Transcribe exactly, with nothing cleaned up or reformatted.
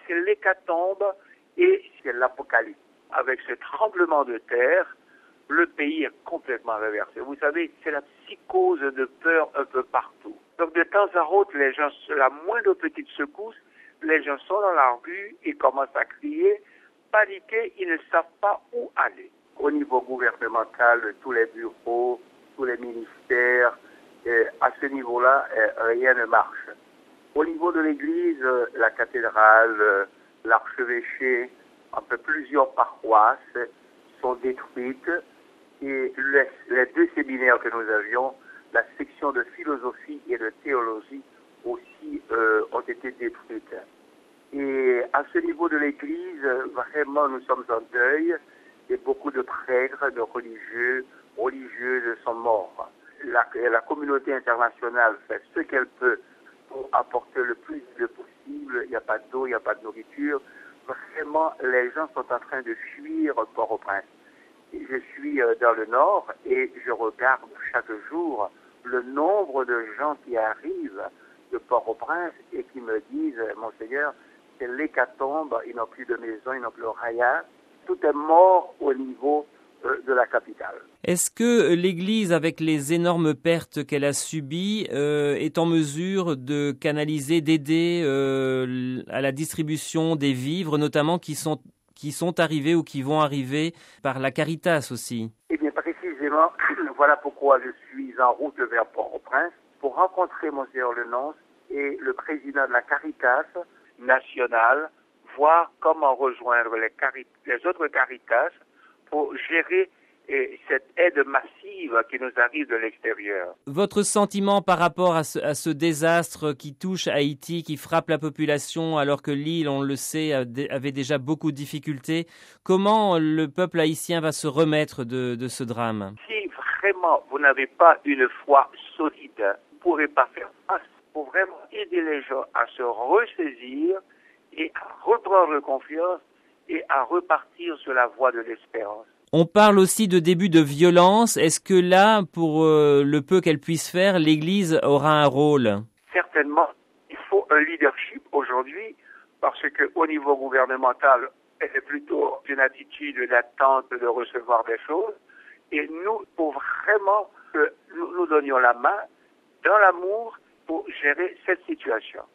c'est l'hécatombe et c'est l'apocalypse. Avec ce tremblement de terre, le pays est complètement renversé. Vous savez, c'est la psychose de peur un peu partout. Donc de temps à autre, les gens, la moindre petite secousse, les gens sont dans la rue et commencent à crier, paniquer, ils ne savent pas où aller. Au niveau gouvernemental, tous les bureaux, tous les ministères, eh, à ce niveau-là, eh, rien ne marche. Au niveau de l'église, la cathédrale, l'archevêché, un peu plusieurs paroisses sont détruites et les, les deux séminaires que nous avions, la section de philosophie et de théologie aussi euh, ont été détruites. Et à ce niveau de l'église, vraiment nous sommes en deuil et beaucoup de prêtres, de religieux, religieuses sont morts. La, la communauté internationale fait ce qu'elle peut pour apporter le plus de possible. Il n'y a pas d'eau, il n'y a pas de nourriture. Vraiment, les gens sont en train de fuir Port-au-Prince. Je suis dans le nord et je regarde chaque jour le nombre de gens qui arrivent de Port-au-Prince et qui me disent « Monseigneur, c'est l'hécatombe, ils n'ont plus de maison, ils n'ont plus rien. Tout est mort au niveau euh, de la capitale. » Est-ce que l'Église, avec les énormes pertes qu'elle a subies, euh, est en mesure de canaliser, d'aider euh, à la distribution des vivres, notamment qui sont, qui sont arrivés ou qui vont arriver par la Caritas aussi? Eh bien, précisément, voilà pourquoi je suis en route vers Port-au-Prince pour rencontrer Monseigneur Lenonce et le président de la Caritas nationale, voir comment rejoindre les, cari- les autres Caritas pour gérer et cette aide massive qui nous arrive de l'extérieur. Votre sentiment par rapport à ce, à ce désastre qui touche Haïti, qui frappe la population alors que l'île, on le sait, avait déjà beaucoup de difficultés, comment le peuple haïtien va se remettre de, de ce drame? Si vraiment vous n'avez pas une foi solide, vous ne pourrez pas faire face. Il faut vraiment aider les gens à se ressaisir et à reprendre confiance et à repartir sur la voie de l'espérance. On parle aussi de début de violence. Est-ce que là, pour euh, le peu qu'elle puisse faire, l'Église aura un rôle? Certainement, il faut un leadership aujourd'hui parce qu'au niveau gouvernemental, elle est plutôt une attitude d'attente de recevoir des choses. Et nous, pour vraiment que nous nous donnions la main dans l'amour pour gérer cette situation.